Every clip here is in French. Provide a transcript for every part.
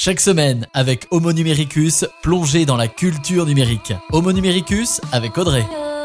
Chaque semaine, avec Homo Numericus, plongez dans la culture numérique. Homo Numericus avec Audrey.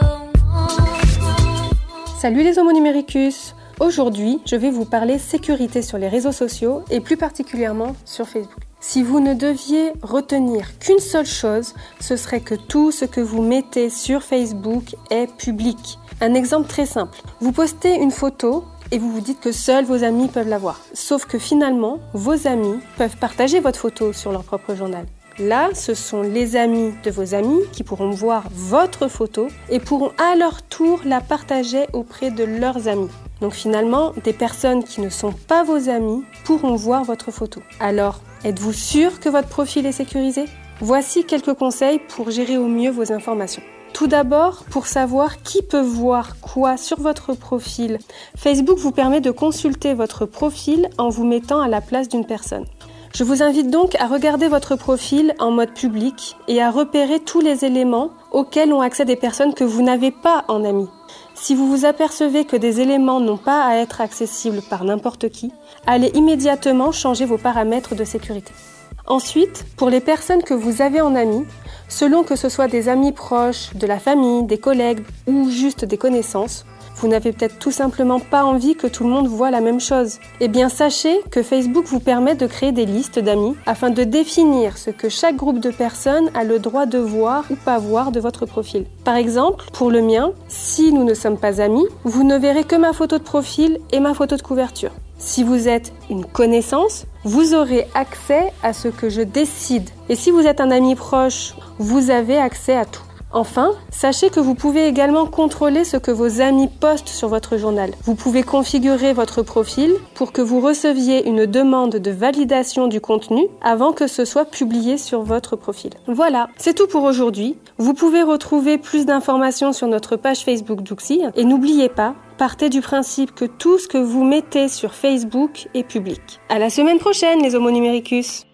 Salut les Homo Numericus. Aujourd'hui, je vais vous parler sécurité sur les réseaux sociaux et plus particulièrement sur Facebook. Si vous ne deviez retenir qu'une seule chose, ce serait que tout ce que vous mettez sur Facebook est public. Un exemple très simple. Vous postez une photo et vous vous dites que seuls vos amis peuvent la voir. Sauf que finalement, vos amis peuvent partager votre photo sur leur propre journal. Là, ce sont les amis de vos amis qui pourront voir votre photo et pourront à leur tour la partager auprès de leurs amis. Donc finalement, des personnes qui ne sont pas vos amis pourront voir votre photo. Alors, êtes-vous sûr que votre profil est sécurisé ? Voici quelques conseils pour gérer au mieux vos informations. Tout d'abord, pour savoir qui peut voir quoi sur votre profil, Facebook vous permet de consulter votre profil en vous mettant à la place d'une personne. Je vous invite donc à regarder votre profil en mode public et à repérer tous les éléments auxquels ont accès des personnes que vous n'avez pas en amis. Si vous vous apercevez que des éléments n'ont pas à être accessibles par n'importe qui, allez immédiatement changer vos paramètres de sécurité. Ensuite, pour les personnes que vous avez en amis, selon que ce soit des amis proches, de la famille, des collègues ou juste des connaissances, vous n'avez peut-être tout simplement pas envie que tout le monde voit la même chose. Eh bien, sachez que Facebook vous permet de créer des listes d'amis afin de définir ce que chaque groupe de personnes a le droit de voir ou pas voir de votre profil. Par exemple, pour le mien, si nous ne sommes pas amis, vous ne verrez que ma photo de profil et ma photo de couverture. Si vous êtes une connaissance, vous aurez accès à ce que je décide. Et si vous êtes un ami proche, vous avez accès à tout. Enfin, sachez que vous pouvez également contrôler ce que vos amis postent sur votre journal. Vous pouvez configurer votre profil pour que vous receviez une demande de validation du contenu avant que ce soit publié sur votre profil. Voilà, c'est tout pour aujourd'hui. Vous pouvez retrouver plus d'informations sur notre page Facebook d'Uxi et n'oubliez pas, partez du principe que tout ce que vous mettez sur Facebook est public. À la semaine prochaine les Homo Numericus.